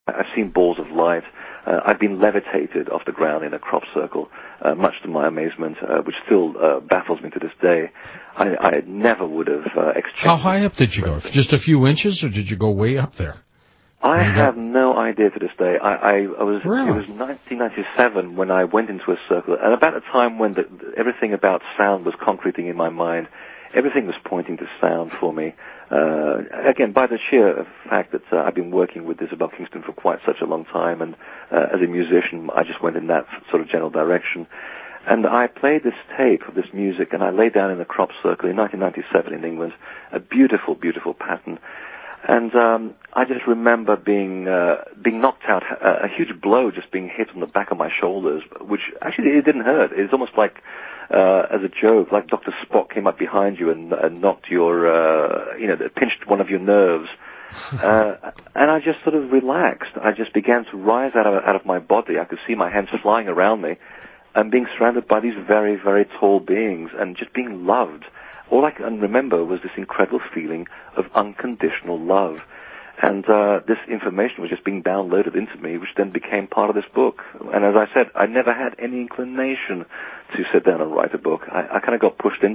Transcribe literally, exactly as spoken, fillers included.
I've seen balls of light. Uh, I've been levitated off the ground in a crop circle, uh, much to my amazement, uh, which still uh, baffles me to this day. I, I never would have uh, exchanged... How high up did you go? Just a few inches, or did you go way up there? I have got... no idea to this day. I, I, I was really? It was nineteen ninety-seven when I went into a circle, and about the time when the, everything about sound was concreting in my mind. Everything was pointing to sound for me. Uh, again, by the sheer fact that uh, I've been working with Isabel Kingston for quite such a long time, and uh, as a musician, I just went in that sort of general direction. And I played this tape of this music, and I lay down in a crop circle in nineteen ninety-seven in England, a beautiful, beautiful pattern. And um, I just remember being uh, being knocked out, a, a huge blow just being hit on the back of my shoulders, which actually it didn't hurt. It's almost like, uh, as a joke, like Doctor Spock came up behind you and, and knocked your, uh, you know, pinched one of your nerves. uh, and I just sort of relaxed. I just began to rise out of, out of my body. I could see my hands flying around me and being surrounded by these very, very tall beings and just being loved. All I can remember was this incredible feeling of unconditional love. And uh, this information was just being downloaded into me, which then became part of this book. And as I said, I never had any inclination to sit down and write a book. I, I kind of got pushed into